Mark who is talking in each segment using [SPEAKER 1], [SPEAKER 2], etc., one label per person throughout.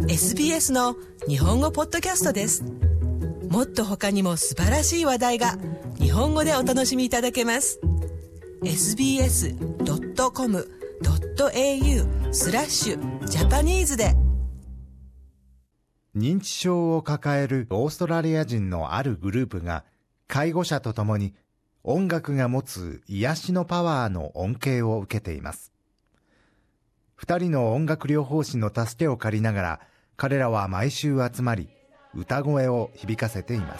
[SPEAKER 1] SBS の日本語ポッドキャストです。もっと他にも素晴らしい話題が日本語でお楽しみいただけます。sbs.com.au/Japanese で。
[SPEAKER 2] 認知症を抱えるオーストラリア人のあるグループが介護者とともに音楽が持つ癒しのパワーの恩恵を受けています。2人の音楽療法士の助けを借りながら彼らは毎週集まり歌声を響かせています。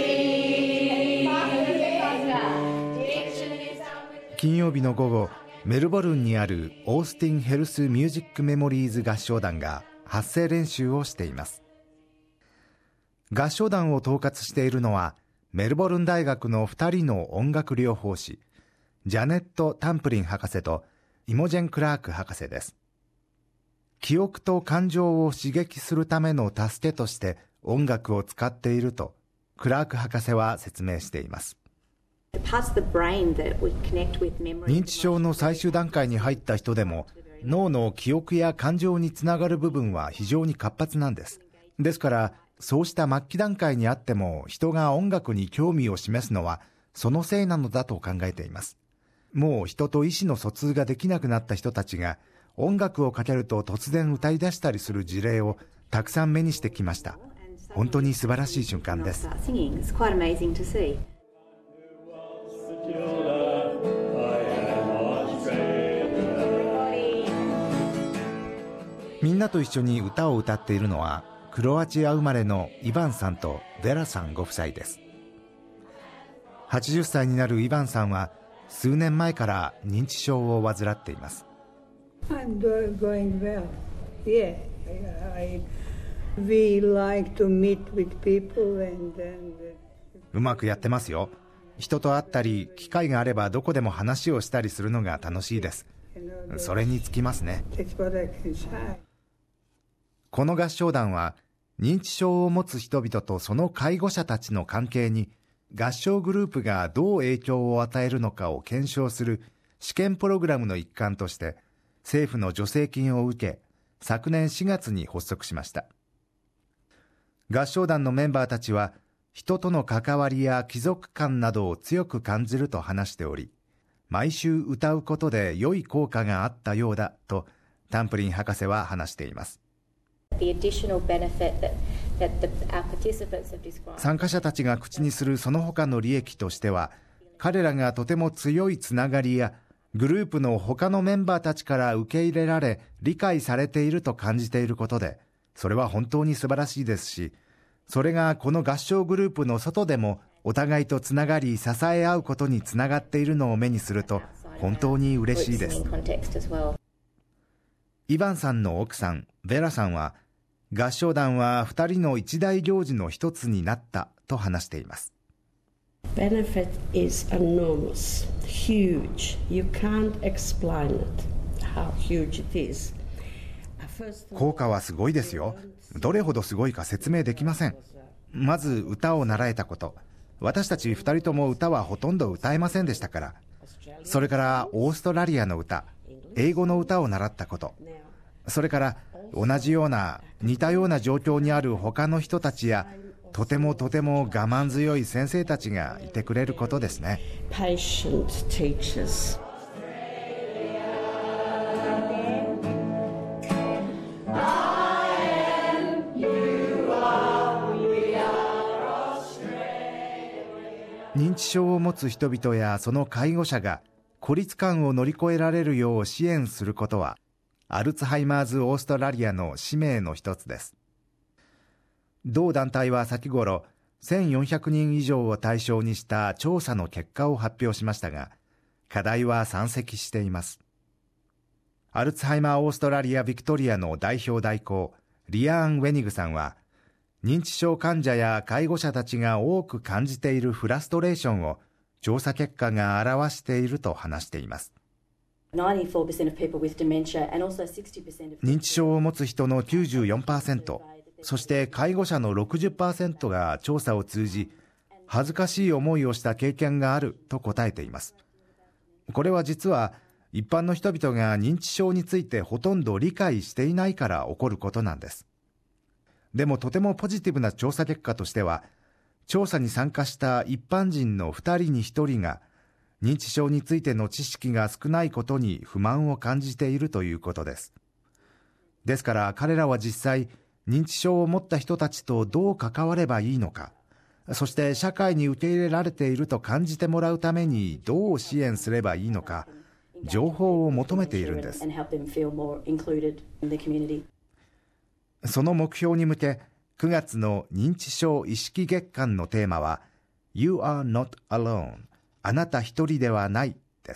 [SPEAKER 2] 金曜日の午後、メルボルンにあるオースティンヘルスミュージックメモリーズ合唱団が発声練習をしています。合唱団を統括しているのはメルボルン大学の2人の音楽療法士、ジャネット・タンプリン博士とイモジェン・クラーク博士です。記憶と感情を刺激するための助けとして音楽を使っているとクラーク博士は説明しています。認知症の最終段階に入った人でも脳の記憶や感情につながる部分は非常に活発なんです。ですからそうした末期段階にあっても人が音楽に興味を示すのはそのせいなのだと考えています。もう人と意思の疎通ができなくなった人たちが音楽をかけると突然歌い出したりする事例をたくさん目にしてきました。本当に素晴らしい瞬間です。みんなと一緒に歌を歌っているのはクロアチア生まれのイヴァンさんとベラさんご夫妻です。80歳になるイヴァンさんは数年前から認知症を患っています。うまくやってますよ。人と会ったり機会があればどこでも話をしたりするのが楽しいです。それにつきますね。この合唱団は認知症を持つ人々とその介護者たちの関係に合唱グループがどう影響を与えるのかを検証する試験プログラムの一環として政府の助成金を受け、昨年4月に発足しました。合唱団のメンバーたちは人との関わりや帰属感などを強く感じると話しており、毎週歌うことで良い効果があったようだとタンプリン博士は話しています。参加者たちが口にするその他の利益としては、彼らがとても強いつながりやグループの他のメンバーたちから受け入れられ理解されていると感じていることで、それは本当に素晴らしいですし、それがこの合唱グループの外でもお互いとつながり支え合うことにつながっているのを目にすると本当に嬉しいです。イヴァンさんの奥さんベラさんは、合唱団は2人の一大行事の一つになったと話しています。
[SPEAKER 3] Benefit is enormous, huge. You can't explain it, how huge it is.
[SPEAKER 2] 効果はすごいですよ。どれほどすごいか説明できません。まず歌を習えたこと。私たち2人とも歌はほとんど歌えませんでしたから。それからオーストラリアの歌、英語の歌を習ったこと。それから同じような似たような状況にある他の人たちやとても我慢強い先生たちがいてくれることですね。認知症を持つ人々やその介護者が孤立感を乗り越えられるよう支援することはアルツハイマーズオーストラリアの使命の一つです。同団体は先頃1400人以上を対象にした調査の結果を発表しましたが、課題は山積しています。アルツハイマーオーストラリアビクトリアの代表代行リアーン・ウェニグさんは、認知症患者や介護者たちが多く感じているフラストレーションを調査結果が表していると話しています。認知症を持つ人の 94%、そして介護者の 60% が調査を通じ、恥ずかしい思いをした経験があると答えています。これは実は一般の人々が認知症についてほとんど理解していないから起こることなんです。 でもとてもポジティブな調査結果としては、調査に参加した一般人の2人に1人が認知症についての知識が少ないことに不満を感じているということです。ですから彼らは実際、認知症を持った人たちとどう関わればいいのか、そして社会に受け入れられていると感じてもらうためにどう支援すればいいのか、情報を求めているんです。その目標に向け、9月の認知症意識月間のテーマは You are not alone、 あなた一人ではないです。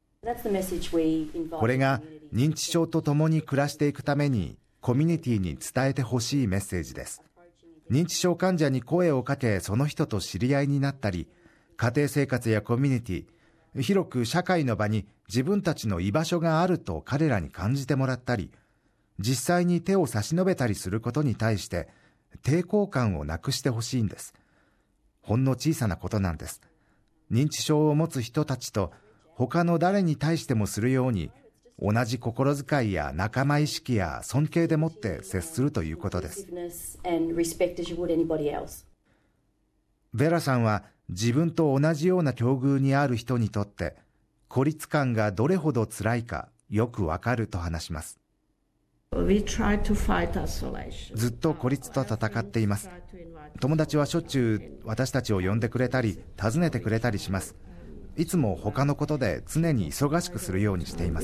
[SPEAKER 2] これが認知症と共に暮らしていくためにコミュニティに伝えてほしいメッセージです。認知症患者に声をかけ、その人と知り合いになったり、家庭生活やコミュニティ、広く社会の場に自分たちの居場所があると彼らに感じてもらったり、実際に手を差し伸べたりすることに対して抵抗感をなくしてほしいんです。ほんの小さなことなんです。認知症を持つ人たちと他の誰に対してもするように、同じ心遣いや仲間意識や尊敬でもって接するということです。ベラさんは自分と同じような境遇にある人にとって孤立感がどれほど辛いかよくわかると話します。ずっと孤立と戦っています。友達はしょっちゅう私たちを呼んでくれたり訪ねてくれたりします。いつも他のことで常に忙しくするようにしています。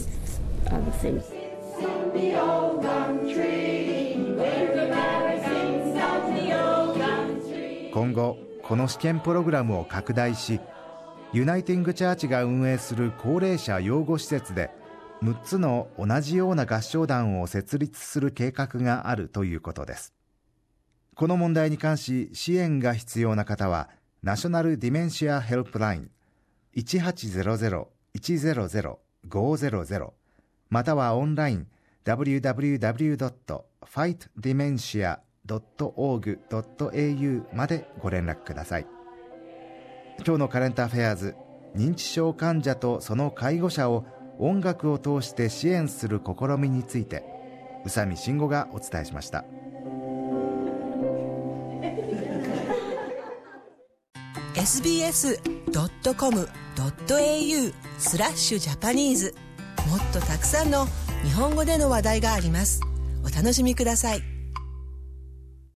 [SPEAKER 2] 今後この試験プログラムを拡大し、ユナイティングチャーチが運営する高齢者養護施設で6つの同じような合唱団を設立する計画があるということです。この問題に関し支援が必要な方はナショナルディメンシアヘルプライン 1800-100-500 またはオンライン www.fightdementia.org.au までご連絡ください。今日のカレントアフェアーズ、認知症患者とその介護者を音楽を通して支援する試みについて、宇佐美慎吾がお伝えしました。
[SPEAKER 1] sbs.com.au/Japanese もっとたくさんの日本語での話題があります。お楽しみください。